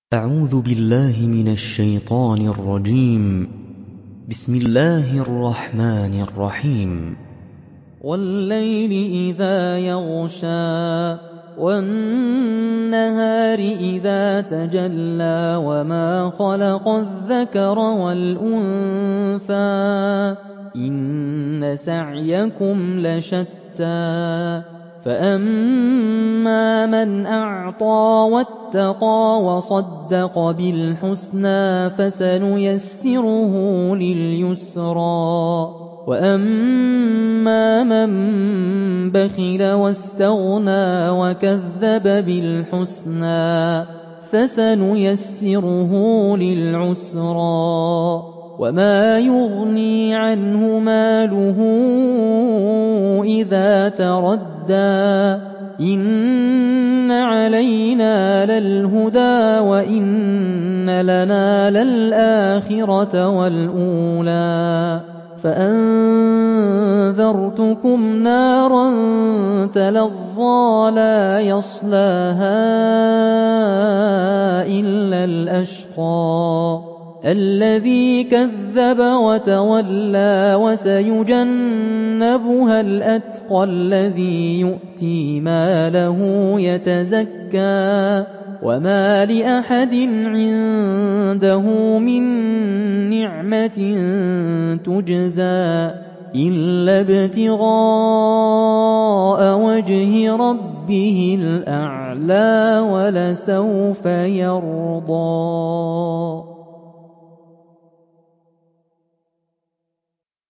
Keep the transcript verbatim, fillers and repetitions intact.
أعوذ بالله من الشيطان الرجيم. بسم الله الرحمن الرحيم. والليل إذا يغشى والنهار إذا تجلى وما خلق الذكر والأنثى إن سعيكم لشتى فأما من أعطى واتقى وصدق بالحسنى فسنيسره لليسرى وأما من بخل واستغنى وكذب بالحسنى فسنيسره للعسرى وما يغني عنه ماله إذا تردى إن علينا للهدى وإن لنا للآخرة والأولى فأنذرتكم نارا تلظى لا يصلاها إلا الأشقى الذي كذب وتولى وسيجنبها الأتقى الذي يؤتي ماله يتزكى وما لأحد عنده من نعمة تجزى إلا ابتغاء وجه ربه الأعلى ولسوف يرضى.